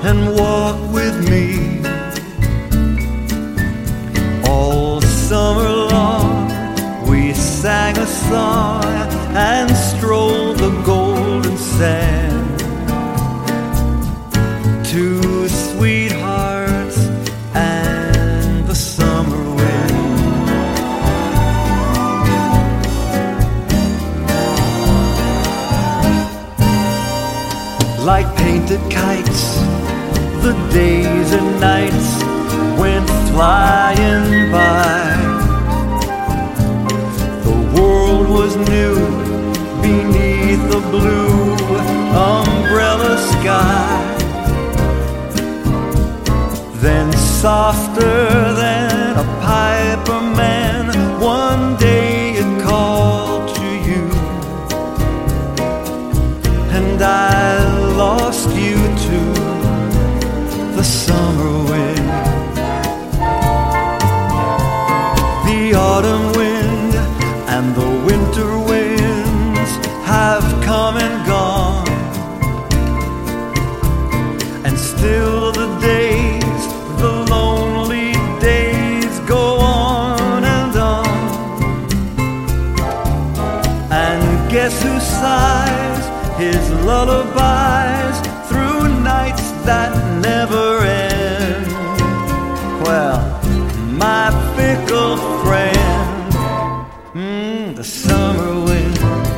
and walk with me. All summer long we sang a song and strolled the golden sand. Two sweethearts and the summer wind. Like painted kites, the days and nights went flying by. The world was new beneath the blue umbrella sky. Then softer than a piper man, one day it called to you, and I lost you to the summer wind. The autumn wind and the winter winds have come and gone, and still the days, the lonely days go on and on. And guess who sighs his lullabies through nights that never end? Well, my fickle friend, the summer wind.